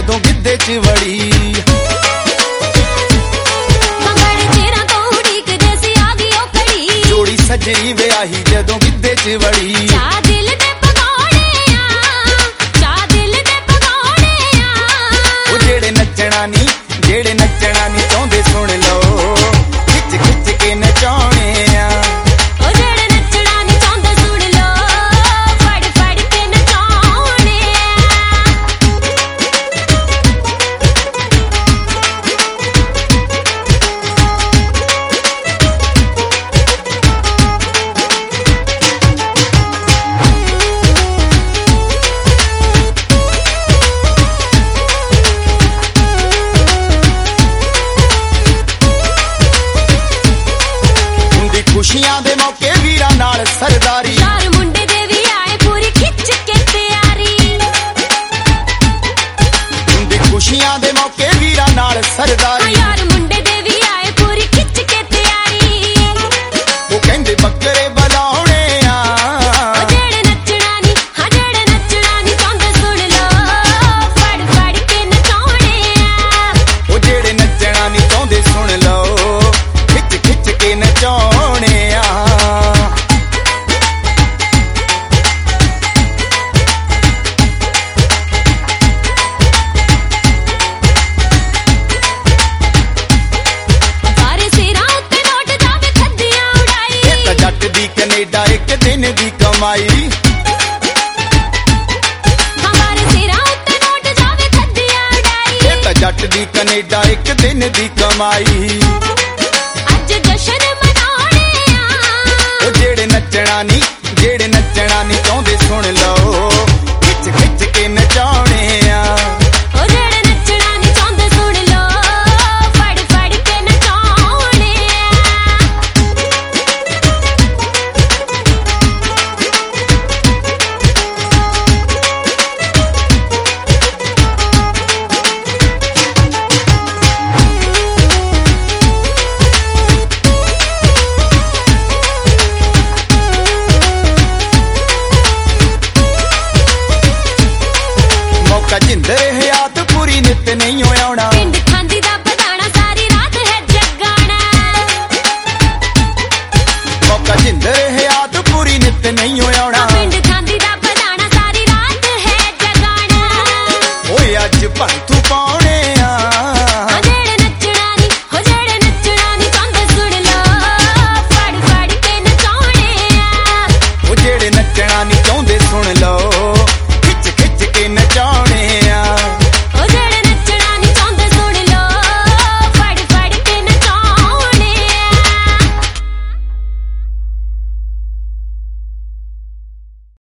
जदों गिद्धे च वड़ी। जोड़ी सजनी विआही जदों गिद्धे च वड़ी। जेड़े नचना नी चाहुंदे सुन लो, खिच खिच के नचाउने आ। जेड़े नचना नी चाहुंदे सुन लो, फड़ फड़ के नचाउने खुशियां दे मौके वीरां नाल सरदारी। यार मुंडे दे भी आए पूरी खिच के तैयारी। हुंदी खुशियां दे मौके वीरां नाल सरदारी। यार मुंडे दे भी आए पूरी खिच के तैयारी। वो कहंदे बकरे बलाउणे आ। जेड़े नचना नी, हां जेड़े नचना नी चाहुंदे सुन लो, फड़ फड़ के नचाउने आ। ओ जेड़े नचना नी चाहुंदे सुन लो, खिच खिच के नचाउने आ। कनेडा एक दिन दी कमाई। हमारे सिरां उत्ते नोट जावे खद्दियां उड़ाई। ये तां जट दी कनेडा एक दिन दी कमाई। अज जश्न मनाउने आ। जेड़े नचना नी चाहुंदे सुन लो, खिच खिच के नचाउने आ। जेड़े नचना नी चाहुंदे सुन लो, फड़ फड़ के नचाउने जिंदे हयात पूरी नित नहीं होना। पिंड खांदी दा बदाना सारी रात है जगाना। मौका जिंदे हयात पूरी नित नहीं होना।